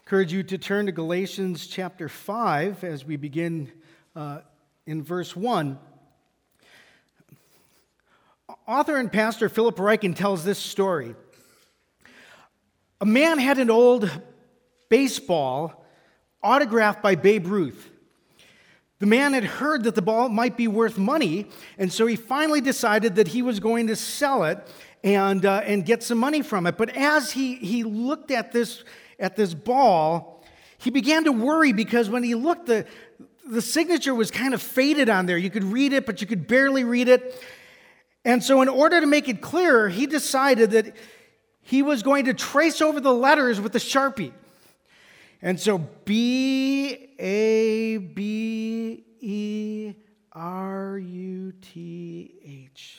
Encourage you to turn to Galatians chapter 5 as we begin in verse 1. Author and pastor Philip Ryken tells this story. A man had an old baseball autographed by Babe Ruth. The man had heard that the ball might be worth money, and so he finally decided that he was going to sell it and get some money from it. But as he looked at this ball, he began to worry because when he looked, the signature was kind of faded on there. You could read it, but you could barely read it. And so in order to make it clearer, he decided that he was going to trace over the letters with a Sharpie. And so Baberuth.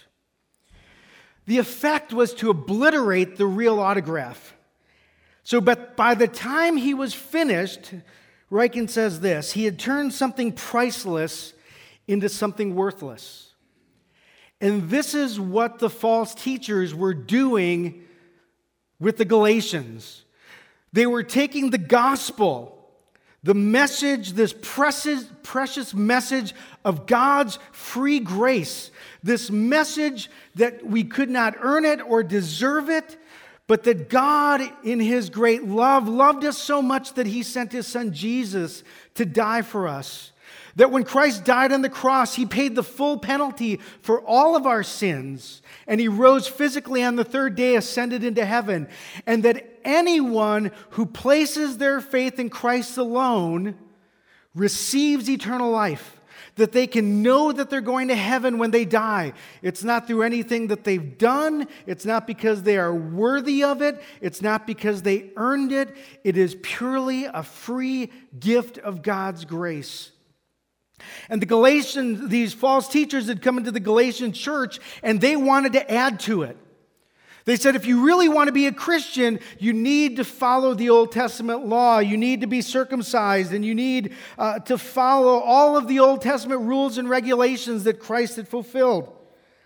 The effect was to obliterate the real autograph. So, but by the time he was finished, Ryken says this, he had turned something priceless into something worthless. And this is what the false teachers were doing with the Galatians. They were taking the gospel, the message, this precious message of God's free grace, this message that we could not earn it or deserve it, but that God, in His great love, loved us so much that He sent His Son Jesus to die for us. That when Christ died on the cross, He paid the full penalty for all of our sins, and He rose physically on the third day, ascended into heaven, and that anyone who places their faith in Christ alone receives eternal life. That they can know that they're going to heaven when they die. It's not through anything that they've done. It's not because they are worthy of it. It's not because they earned it. It is purely a free gift of God's grace. And the Galatians, these false teachers had come into the Galatian church and they wanted to add to it. They said, if you really want to be a Christian, you need to follow the Old Testament law. You need to be circumcised, and you need to follow all of the Old Testament rules and regulations that Christ had fulfilled.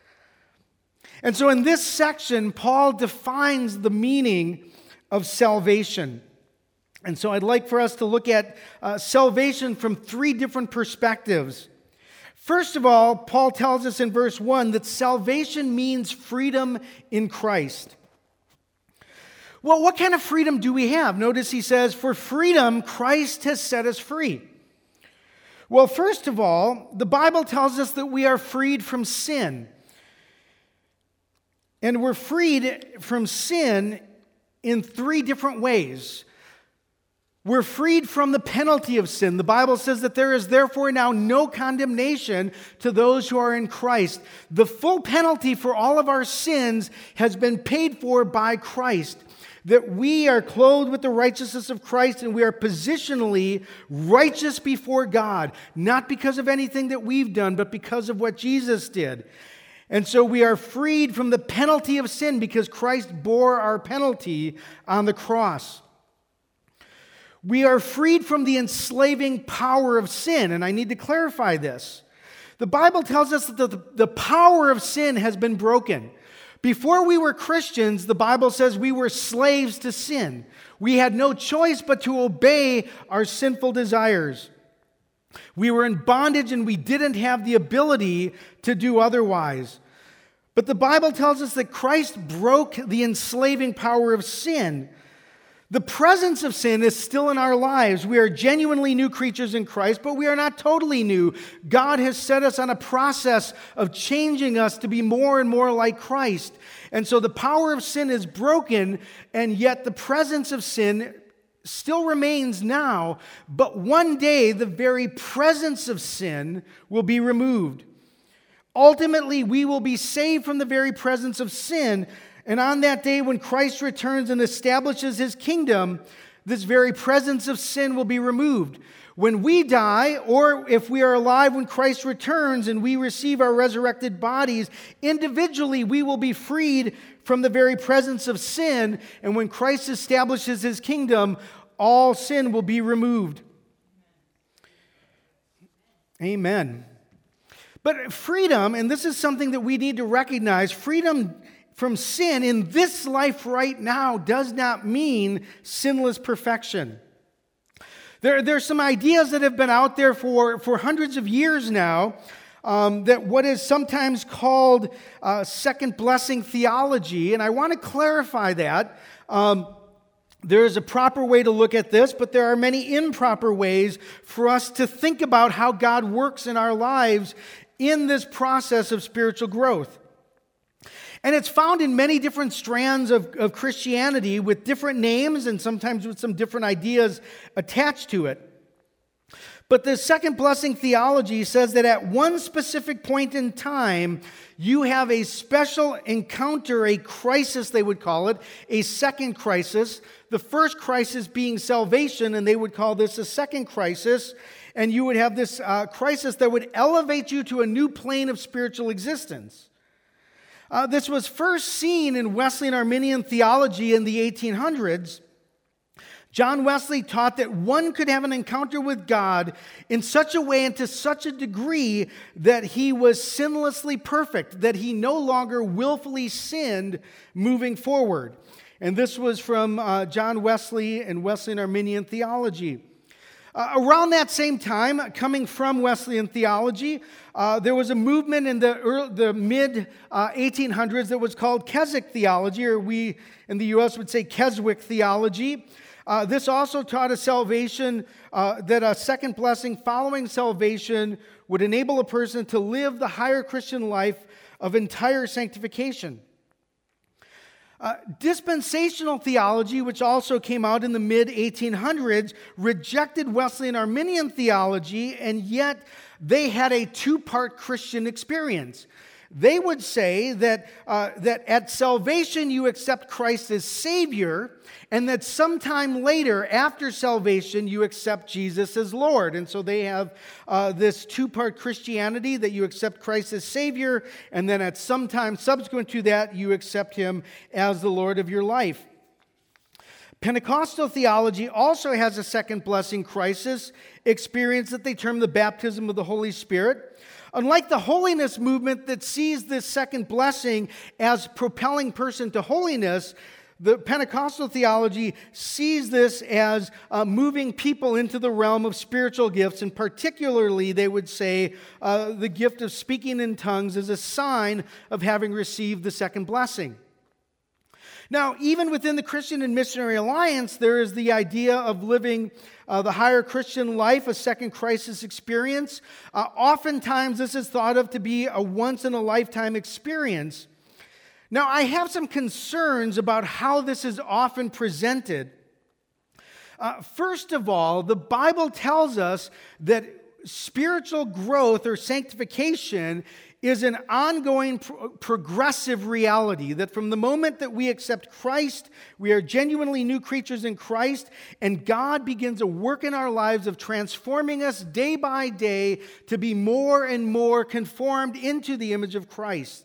And so in this section, Paul defines the meaning of salvation. And so I'd like for us to look at salvation from three different perspectives. First of all, Paul tells us in verse 1 that salvation means freedom in Christ. Well, what kind of freedom do we have? Notice he says, for freedom, Christ has set us free. Well, first of all, the Bible tells us that we are freed from sin. And we're freed from sin in three different ways. We're freed from the penalty of sin. The Bible says that there is therefore now no condemnation to those who are in Christ. The full penalty for all of our sins has been paid for by Christ. That we are clothed with the righteousness of Christ and we are positionally righteous before God. Not because of anything that we've done, but because of what Jesus did. And so we are freed from the penalty of sin because Christ bore our penalty on the cross. We are freed from the enslaving power of sin, and I need to clarify this. The Bible tells us that the power of sin has been broken. Before we were Christians, the Bible says we were slaves to sin. We had no choice but to obey our sinful desires. We were in bondage and we didn't have the ability to do otherwise. But the Bible tells us that Christ broke the enslaving power of sin. The presence of sin is still in our lives. We are genuinely new creatures in Christ, but we are not totally new. God has set us on a process of changing us to be more and more like Christ. And so the power of sin is broken, and yet the presence of sin still remains now. But one day, the very presence of sin will be removed. Ultimately, we will be saved from the very presence of sin. And on that day when Christ returns and establishes His kingdom, this very presence of sin will be removed. When we die, or if we are alive when Christ returns and we receive our resurrected bodies, individually we will be freed from the very presence of sin. And when Christ establishes His kingdom, all sin will be removed. Amen. But freedom, and this is something that we need to recognize, freedom from sin in this life right now does not mean sinless perfection. There's some ideas that have been out there for hundreds of years now, that what is sometimes called second blessing theology, and I want to clarify that. There is a proper way to look at this, but there are many improper ways for us to think about how God works in our lives in this process of spiritual growth. And it's found in many different strands of Christianity with different names and sometimes with some different ideas attached to it. But the second blessing theology says that at one specific point in time, you have a special encounter, a crisis, they would call it, a second crisis. The first crisis being salvation, and they would call this a second crisis. And you would have this crisis that would elevate you to a new plane of spiritual existence. This was first seen in Wesleyan Arminian theology in the 1800s. John Wesley taught that one could have an encounter with God in such a way and to such a degree that he was sinlessly perfect, that he no longer willfully sinned moving forward. And this was from John Wesley and Wesleyan Arminian theology. Around that same time, coming from Wesleyan theology, there was a movement in the mid-1800s that was called Keswick theology, or we in the U.S. would say Keswick theology. This also taught a salvation, that a second blessing following salvation would enable a person to live the higher Christian life of entire sanctification. Dispensational theology, which also came out in the mid-1800s, rejected Wesleyan Arminian theology, and yet they had a two-part Christian experience. They would say that at salvation you accept Christ as Savior, and that sometime later, after salvation, you accept Jesus as Lord. And so they have this two-part Christianity, that you accept Christ as Savior, and then at some time subsequent to that, you accept Him as the Lord of your life. Pentecostal theology also has a second blessing crisis experience that they term the baptism of the Holy Spirit. Unlike the holiness movement that sees this second blessing as propelling person to holiness, the Pentecostal theology sees this as moving people into the realm of spiritual gifts, and particularly they would say the gift of speaking in tongues is a sign of having received the second blessing. Now, even within the Christian and Missionary Alliance, there is the idea of living the higher Christian life, a second crisis experience. Oftentimes, this is thought of to be a once-in-a-lifetime experience. Now, I have some concerns about how this is often presented. First of all, the Bible tells us that spiritual growth or sanctification is an ongoing progressive reality, that from the moment that we accept Christ, we are genuinely new creatures in Christ, and God begins a work in our lives of transforming us day by day to be more and more conformed into the image of Christ.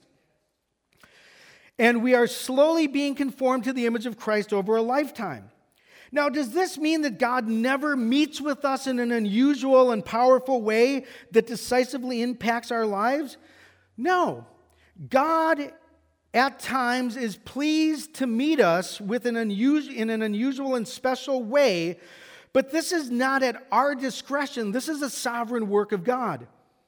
And we are slowly being conformed to the image of Christ over a lifetime. Now, does this mean that God never meets with us in an unusual and powerful way that decisively impacts our lives? No. God, at times, is pleased to meet us in an unusual and special way, but this is not at our discretion. This is a sovereign work of God.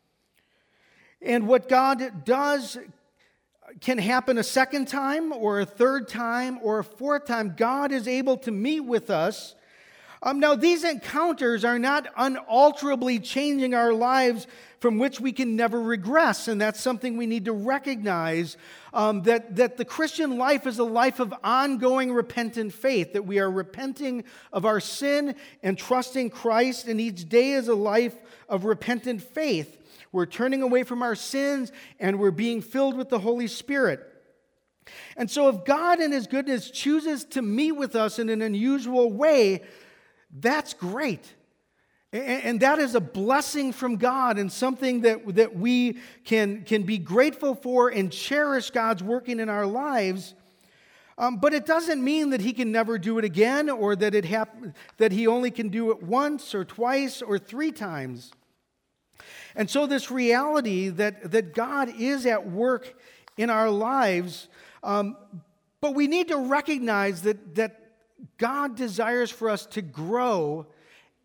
And what God does can happen a second time or a third time or a fourth time. God is able to meet with us. Now, these encounters are not unalterably changing our lives from which we can never regress, and that's something we need to recognize, that the Christian life is a life of ongoing repentant faith, that we are repenting of our sin and trusting Christ, and each day is a life of repentant faith. We're turning away from our sins, and we're being filled with the Holy Spirit. And so if God in His goodness chooses to meet with us in an unusual way, that's great. And that is a blessing from God, and something that we can be grateful for and cherish God's working in our lives. But it doesn't mean that He can never do it again, or that He only can do it once or twice or three times. And so this reality that God is at work in our lives, but we need to recognize that God desires for us to grow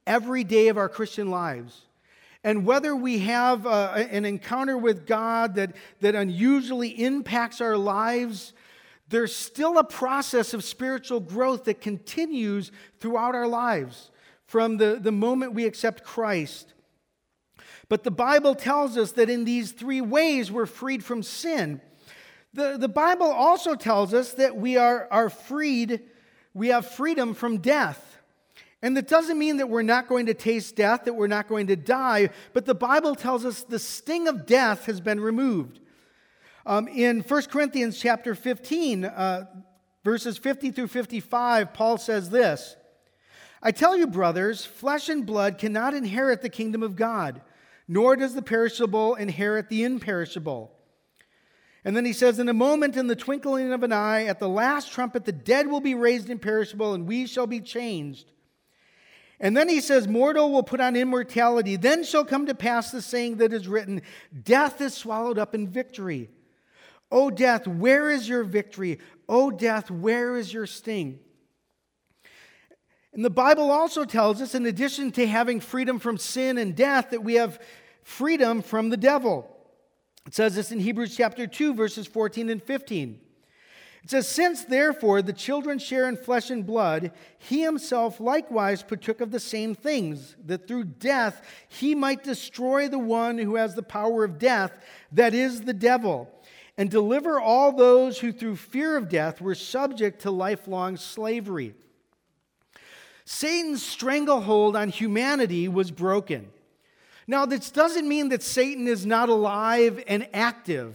every day of our Christian lives. And whether we have an encounter with God that unusually impacts our lives, there's still a process of spiritual growth that continues throughout our lives from the moment we accept Christ. But the Bible tells us that in these three ways we're freed from sin. The Bible also tells us that we have freedom from death. And that doesn't mean that we're not going to taste death, that we're not going to die, but the Bible tells us the sting of death has been removed. In 1 Corinthians chapter 15, verses 50 through 55, Paul says this, "I tell you, brothers, flesh and blood cannot inherit the kingdom of God, nor does the perishable inherit the imperishable." And then he says, "In a moment, in the twinkling of an eye, at the last trumpet, the dead will be raised imperishable, and we shall be changed." And then he says, "Mortal will put on immortality. Then shall come to pass the saying that is written, death is swallowed up in victory. O death, where is your victory? O death, where is your sting?" And the Bible also tells us, in addition to having freedom from sin and death, that we have freedom from the devil. It says this in Hebrews chapter 2, verses 14 and 15. It says, "Since therefore the children share in flesh and blood, he himself likewise partook of the same things, that through death he might destroy the one who has the power of death, that is the devil, and deliver all those who through fear of death were subject to lifelong slavery." Satan's stranglehold on humanity was broken. Now, this doesn't mean that Satan is not alive and active.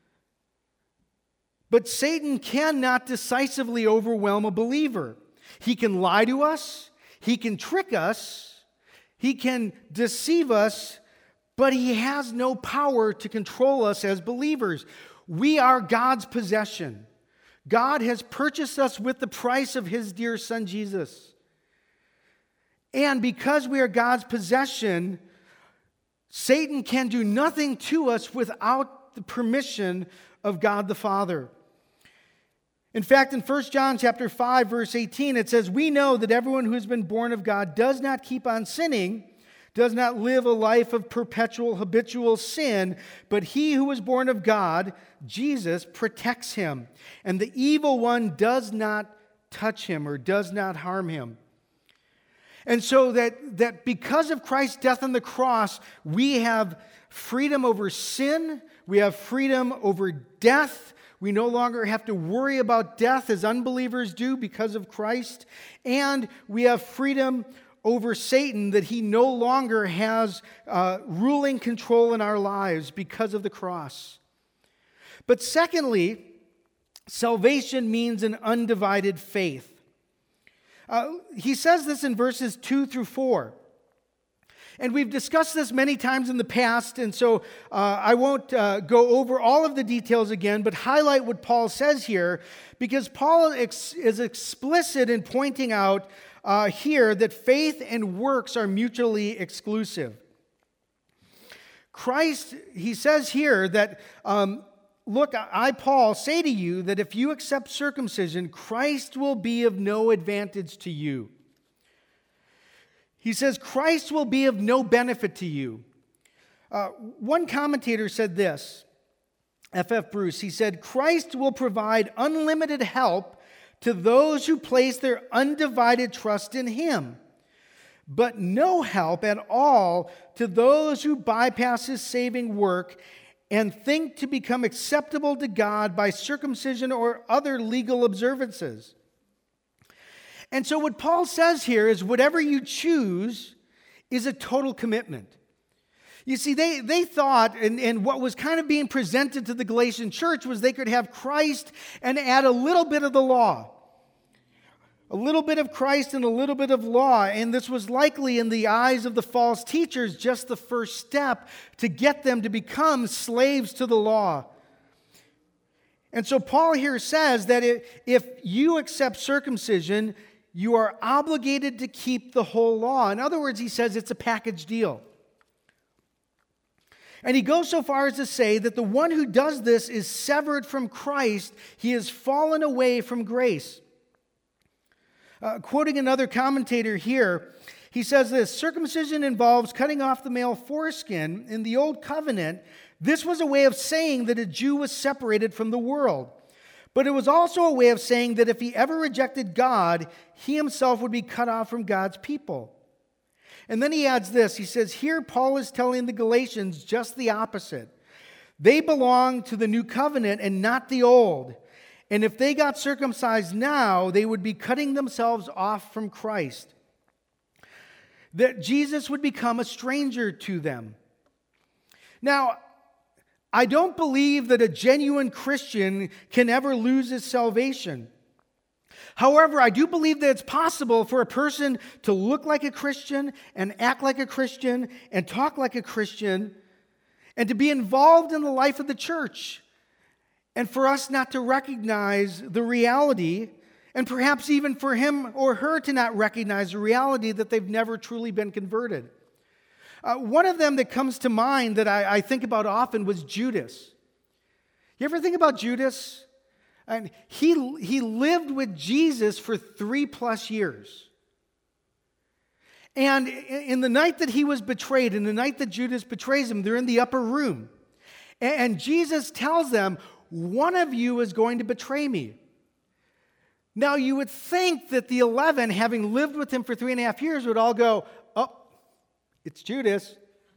But Satan cannot decisively overwhelm a believer. He can lie to us, he can trick us, he can deceive us, but he has no power to control us as believers. We are God's possession. God has purchased us with the price of his dear Son, Jesus. And because we are God's possession, Satan can do nothing to us without the permission of God the Father. In fact, in 1 John chapter 5, verse 18, it says, "We know that everyone who has been born of God does not keep on sinning, does not live a life of perpetual, habitual sin, but he who is born of God, Jesus, protects him, and the evil one does not touch him or does not harm him." And so that because of Christ's death on the cross, we have freedom over sin, we have freedom over death. We no longer have to worry about death as unbelievers do because of Christ. And we have freedom over Satan, that he no longer has ruling control in our lives because of the cross. But secondly, salvation means an undivided faith. He says this in verses 2 through 4. And we've discussed this many times in the past, and so I won't go over all of the details again, but highlight what Paul says here, because Paul is explicit in pointing out here that faith and works are mutually exclusive. Christ, he says here that, "Look, I, Paul, say to you that if you accept circumcision, Christ will be of no advantage to you." He says, Christ will be of no benefit to you. One commentator said this, F.F. Bruce, he said, "Christ will provide unlimited help to those who place their undivided trust in him, but no help at all to those who bypass his saving work and think to become acceptable to God by circumcision or other legal observances." And so what Paul says here is whatever you choose is a total commitment. You see, they thought, and what was kind of being presented to the Galatian church was they could have Christ and add a little bit of the law. A little bit of Christ and a little bit of law. And this was likely, in the eyes of the false teachers, just the first step to get them to become slaves to the law. And so Paul here says that if you accept circumcision, you are obligated to keep the whole law. In other words, he says it's a package deal. And he goes so far as to say that the one who does this is severed from Christ. He has fallen away from grace. Quoting another commentator here, He says this, circumcision involves cutting off the male foreskin. In the Old Covenant, this was a way of saying that a Jew was separated from the world. But it was also a way of saying that if he ever rejected God, he himself would be cut off from God's people. And then he adds this. He says, here Paul is telling the Galatians just the opposite. They belong to the new covenant and not the old. And if they got circumcised now, they would be cutting themselves off from Christ. That Jesus would become a stranger to them. Now, I don't believe that a genuine Christian can ever lose his salvation. However, I do believe that it's possible for a person to look like a Christian and act like a Christian and talk like a Christian and to be involved in the life of the church, and for us not to recognize the reality, and perhaps even for him or her to not recognize the reality that they've never truly been converted. One of them that comes to mind that I think about often was Judas. You ever think about Judas? And he lived with Jesus for 3+ years. And in the night that he was betrayed, in the night that Judas betrays him, they're in the upper room. And Jesus tells them, one of you is going to betray me. Now you would think that the 11, having lived with him for 3.5 years, would all go, oh, it's Judas.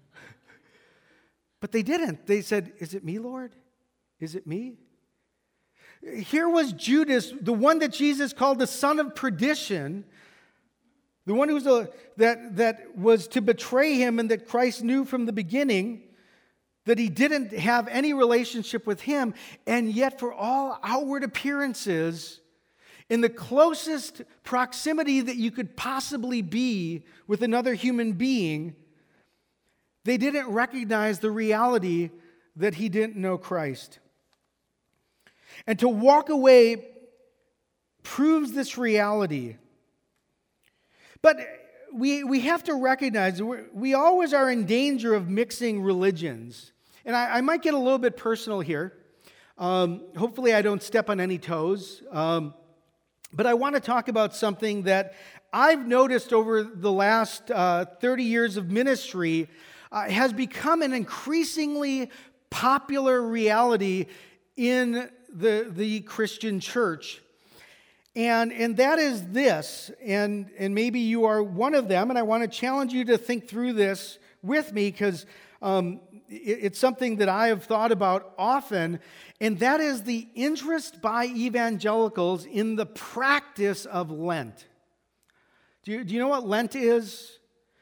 But they didn't. They said, is it me, Lord? Is it me? Here was Judas, the one that Jesus called the son of perdition, the one who was that was to betray him and that Christ knew from the beginning that he didn't have any relationship with him, and yet for all outward appearances, in the closest proximity that you could possibly be with another human being, they didn't recognize the reality that he didn't know Christ. And to walk away proves this reality. But we have to recognize we always are in danger of mixing religions. And I might get a little bit personal here. Hopefully I don't step on any toes. But I want to talk about something that I've noticed over the last 30 years of ministry has become an increasingly popular reality in the Christian church. And that is this, and maybe you are one of them, and I want to challenge you to think through this with me, because it's something that I have thought about often, and that is the interest by evangelicals in the practice of Lent. Do you know what Lent is?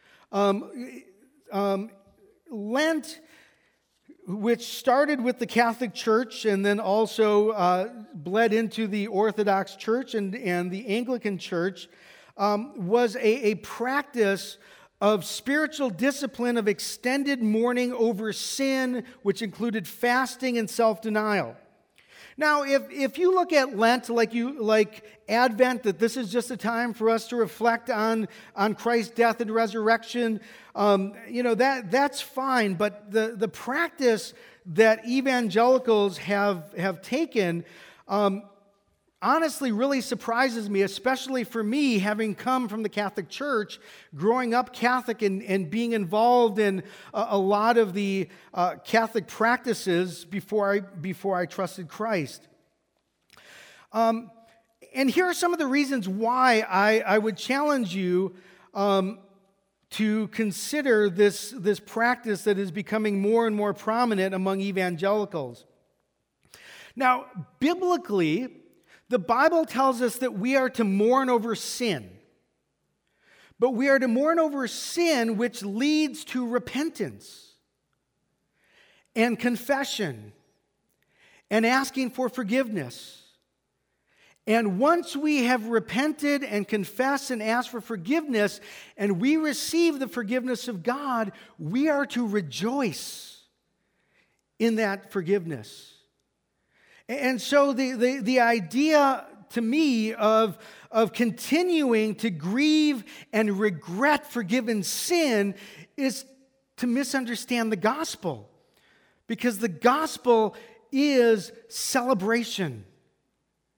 Lent, which started with the Catholic Church and then also bled into the Orthodox Church and the Anglican Church, was a practice of spiritual discipline of extended mourning over sin, which included fasting and self-denial. Now, if you look at Lent like Advent, that this is just a time for us to reflect on Christ's death and resurrection, that's fine. But the practice that evangelicals have taken, honestly really surprises me, especially for me, having come from the Catholic Church, growing up Catholic and being involved in a lot of the Catholic practices before I trusted Christ. And here are some of the reasons why I would challenge you to consider this practice that is becoming more and more prominent among evangelicals. Now, biblically, the Bible tells us that we are to mourn over sin. But we are to mourn over sin which leads to repentance and confession and asking for forgiveness. And once we have repented and confessed and asked for forgiveness, and we receive the forgiveness of God, we are to rejoice in that forgiveness. And so the idea to me of continuing to grieve and regret forgiven sin is to misunderstand the gospel. Because the gospel is celebration.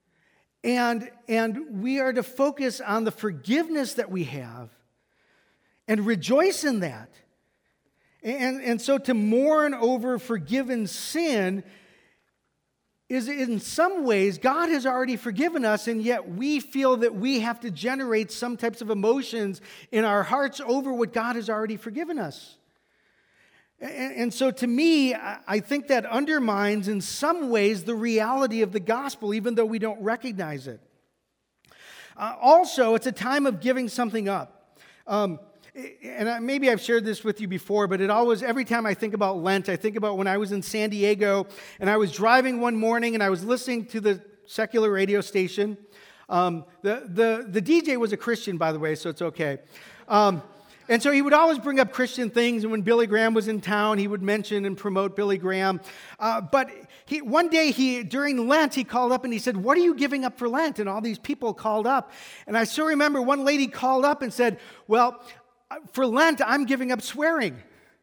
And we are to focus on the forgiveness that we have and rejoice in that. And so to mourn over forgiven sin is, in some ways, God has already forgiven us, and yet we feel that we have to generate some types of emotions in our hearts over what God has already forgiven us. And so to me, I think that undermines in some ways the reality of the gospel, even though we don't recognize it. Also, it's a time of giving something up. Maybe I've shared this with you before, but every time I think about Lent, I think about when I was in San Diego and I was driving one morning and I was listening to the secular radio station. The DJ was a Christian, by the way, so it's okay. And so he would always bring up Christian things, and when Billy Graham was in town, he would mention and promote Billy Graham. But one day, during Lent, he called up and he said, "What are you giving up for Lent?" And all these people called up. And I still remember one lady called up and said, "Well, for Lent, I'm giving up swearing."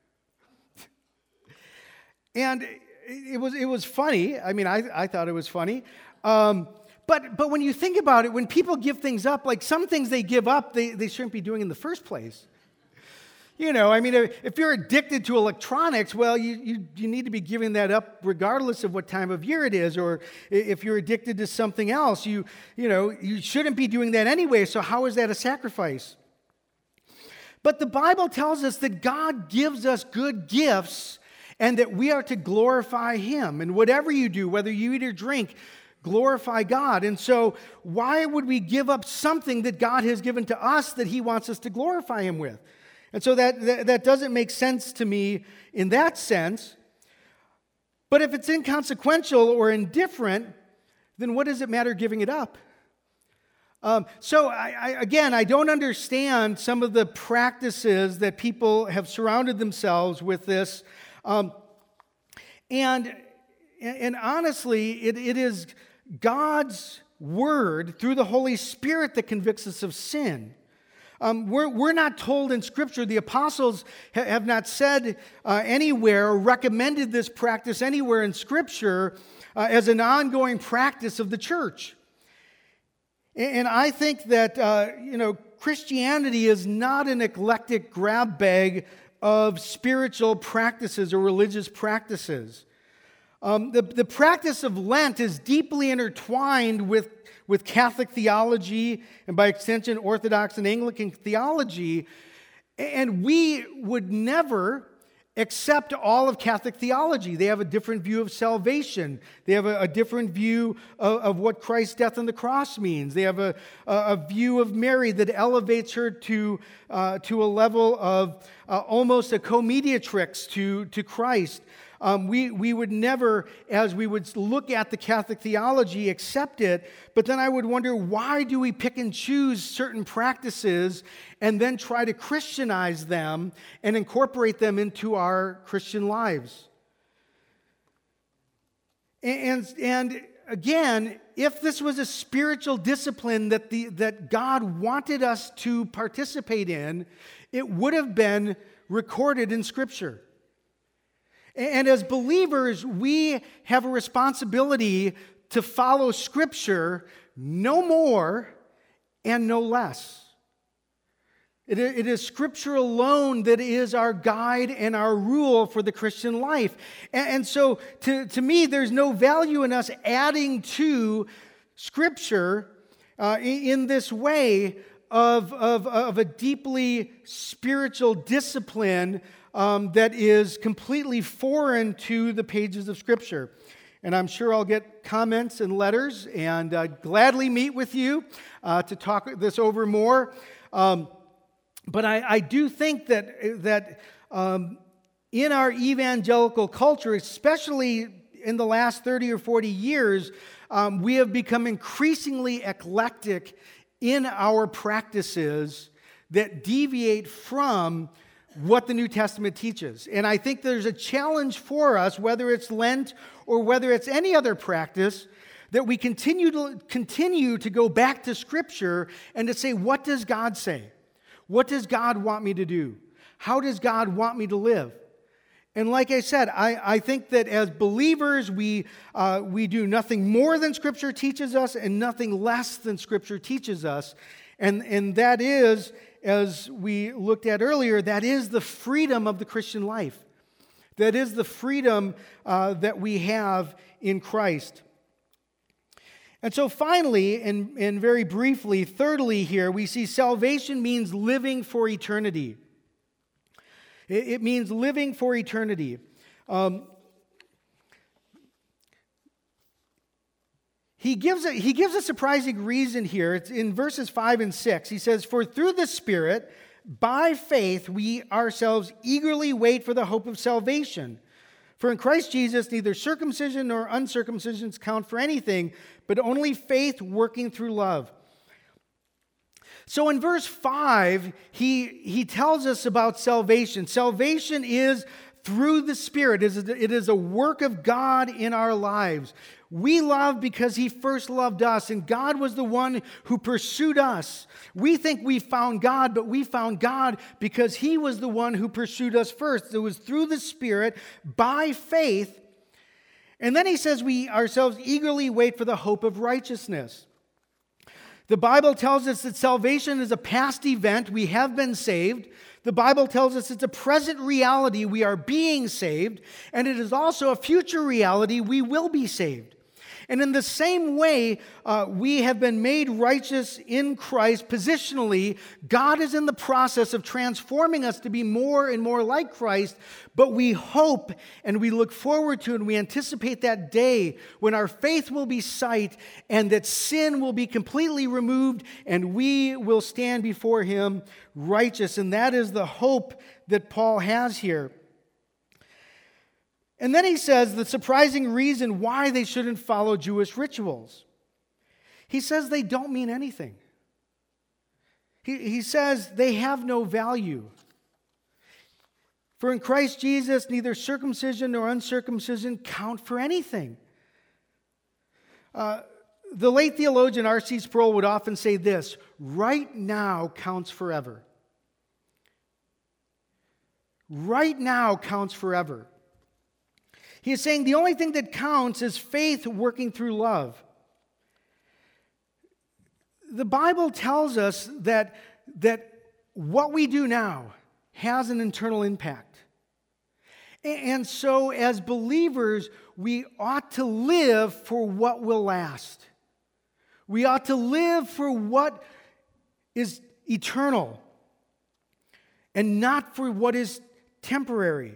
And it was funny. I mean, I thought it was funny. But when you think about it, when people give things up, like some things they give up, they shouldn't be doing in the first place. You know, I mean, if you're addicted to electronics, well, you need to be giving that up regardless of what time of year it is. Or if you're addicted to something else, you shouldn't be doing that anyway. So how is that a sacrifice? But the Bible tells us that God gives us good gifts and that we are to glorify Him. And whatever you do, whether you eat or drink, glorify God. And so why would we give up something that God has given to us that He wants us to glorify Him with? And so that doesn't make sense to me in that sense. But if it's inconsequential or indifferent, then what does it matter giving it up? So I don't understand some of the practices that people have surrounded themselves with this. And honestly, it is God's word through the Holy Spirit that convicts us of sin. We're not told in Scripture, the apostles have not said anywhere or recommended this practice anywhere in Scripture as an ongoing practice of the church. And I think that, Christianity is not an eclectic grab bag of spiritual practices or religious practices. The practice of Lent is deeply intertwined with Catholic theology and by extension Orthodox and Anglican theology, and we would never accept all of Catholic theology. They have a different view of salvation. They have a different view of what Christ's death on the cross means. They have a view of Mary that elevates her to a level of almost a co-mediatrix to Christ. We would never, as we would look at the Catholic theology, accept it, but then I would wonder, why do we pick and choose certain practices and then try to Christianize them and incorporate them into our Christian lives? And again, if this was a spiritual discipline that God wanted us to participate in, it would have been recorded in Scripture. And as believers, we have a responsibility to follow Scripture, no more and no less. It is Scripture alone that is our guide and our rule for the Christian life. And so, to me, there's no value in us adding to Scripture in this way of a deeply spiritual discipline that is completely foreign to the pages of Scripture. And I'm sure I'll get comments and letters, and I'd gladly meet with you to talk this over more. But I do think that in our evangelical culture, especially in the last 30 or 40 years, we have become increasingly eclectic in our practices that deviate from what the New Testament teaches. And I think there's a challenge for us, whether it's Lent or whether it's any other practice, that we continue to go back to Scripture and to say, what does God say? What does God want me to do? How does God want me to live? And like I said, I think that as believers, we do nothing more than Scripture teaches us and nothing less than Scripture teaches us. And that is, as we looked at earlier, that is the freedom of the Christian life. That is the freedom that we have in Christ. And so finally, and very briefly, thirdly here, we see salvation means living for eternity. It means living for eternity. He gives a surprising reason here. It's in verses 5 and 6. He says, "For through the Spirit, by faith, we ourselves eagerly wait for the hope of salvation. For in Christ Jesus, neither circumcision nor uncircumcision count for anything, but only faith working through love." So in verse 5, he tells us about salvation. Salvation is through the Spirit. It is a work of God in our lives. We love because He first loved us, and God was the one who pursued us. We think we found God, but we found God because He was the one who pursued us first. It was through the Spirit, by faith. And then he says we ourselves eagerly wait for the hope of righteousness. The Bible tells us that salvation is a past event. We have been saved. The Bible tells us it's a present reality. We are being saved. And it is also a future reality. We will be saved. And in the same way, we have been made righteous in Christ positionally. God is in the process of transforming us to be more and more like Christ, but we hope and we look forward to and we anticipate that day when our faith will be sight and that sin will be completely removed and we will stand before Him righteous. And that is the hope that Paul has here. And then he says the surprising reason why they shouldn't follow Jewish rituals. He says they don't mean anything. He says they have no value. For in Christ Jesus, neither circumcision nor uncircumcision count for anything. The late theologian R.C. Sproul would often say this: right now counts forever. Right now counts forever. He is saying the only thing that counts is faith working through love. The Bible tells us that what we do now has an eternal impact. And so as believers, we ought to live for what will last. We ought to live for what is eternal and not for what is temporary.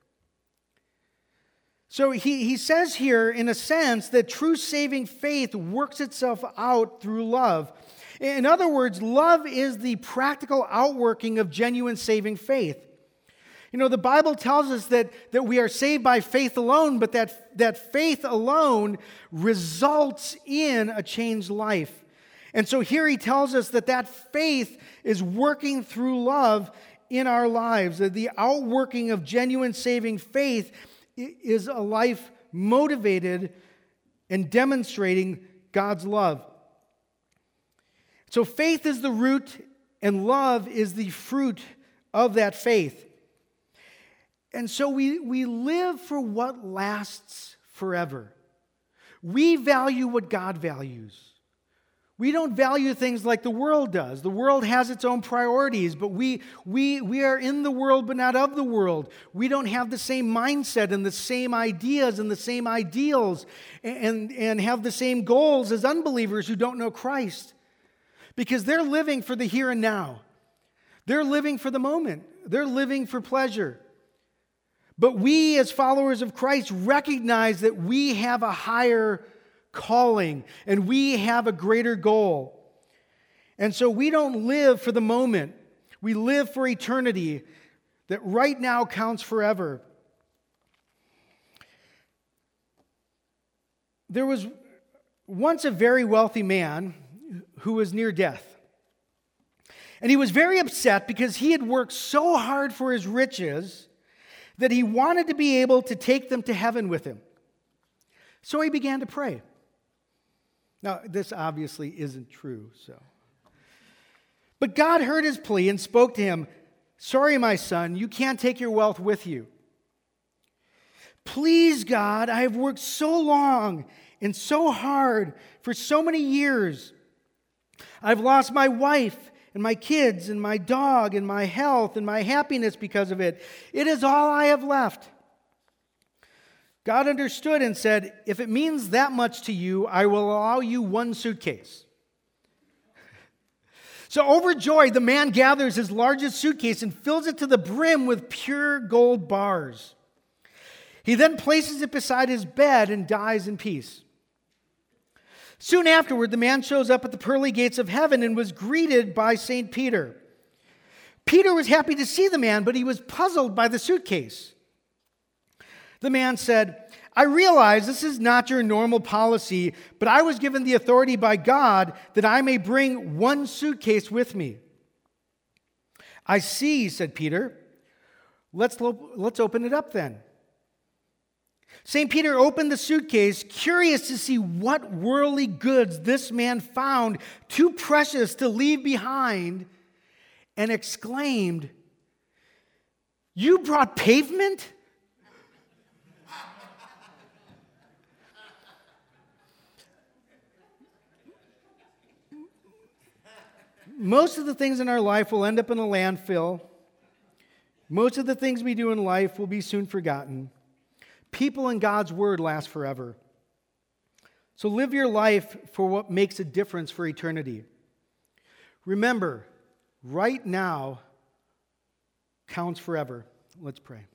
So he says here, in a sense, that true saving faith works itself out through love. In other words, love is the practical outworking of genuine saving faith. You know, the Bible tells us that we are saved by faith alone, but that faith alone results in a changed life. And so here he tells us that faith is working through love in our lives. The outworking of genuine saving faith is a life motivated and demonstrating God's love. So faith is the root and love is the fruit of that faith. And so we live for what lasts forever. We value what God values. We don't value things like the world does. The world has its own priorities, but we are in the world but not of the world. We don't have the same mindset and the same ideas and the same ideals and have the same goals as unbelievers who don't know Christ. Because they're living for the here and now. They're living for the moment. They're living for pleasure. But we as followers of Christ recognize that we have a higher calling, and we have a greater goal. And so we don't live for the moment. We live for eternity that right now counts forever. There was once a very wealthy man who was near death. And he was very upset because he had worked so hard for his riches that he wanted to be able to take them to heaven with him. So he began to pray. Now, this obviously isn't true, But God heard his plea and spoke to him, "Sorry, my son, you can't take your wealth with you. Please, God, I have worked so long and so hard for so many years. I've lost my wife and my kids and my dog and my health and my happiness because of it. It is all I have left." God understood and said, "If it means that much to you, I will allow you one suitcase." So overjoyed, the man gathers his largest suitcase and fills it to the brim with pure gold bars. He then places it beside his bed and dies in peace. Soon afterward, the man shows up at the pearly gates of heaven and was greeted by St. Peter. Peter was happy to see the man, but he was puzzled by the suitcase. The man said, "I realize this is not your normal policy, but I was given the authority by God that I may bring one suitcase with me." "I see," said Peter. Let's open it up then." St. Peter opened the suitcase, curious to see what worldly goods this man found too precious to leave behind, and exclaimed, "You brought pavement?" Most of the things in our life will end up in a landfill. Most of the things we do in life will be soon forgotten. People and God's word last forever. So live your life for what makes a difference for eternity. Remember, right now counts forever. Let's pray.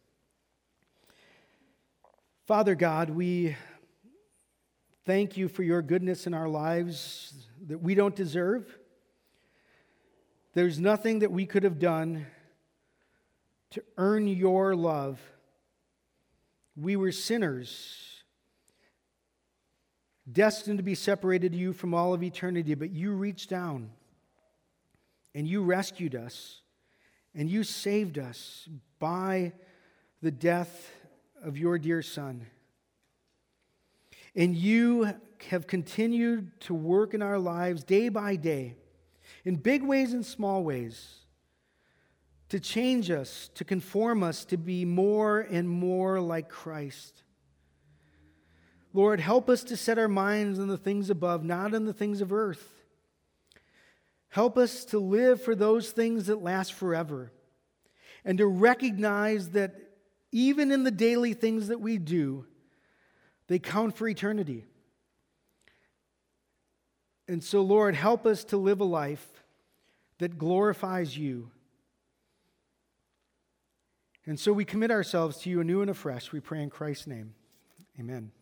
Father God, we thank you for your goodness in our lives that we don't deserve. There's nothing that we could have done to earn your love. We were sinners, destined to be separated to you from all of eternity, but you reached down and you rescued us and you saved us by the death of your dear Son. And you have continued to work in our lives day by day, in big ways and small ways, to change us, to conform us, to be more and more like Christ. Lord, help us to set our minds on the things above, not on the things of earth. Help us to live for those things that last forever, and to recognize that even in the daily things that we do, they count for eternity. And so, Lord, help us to live a life that glorifies you. And so we commit ourselves to you anew and afresh. We pray in Christ's name. Amen.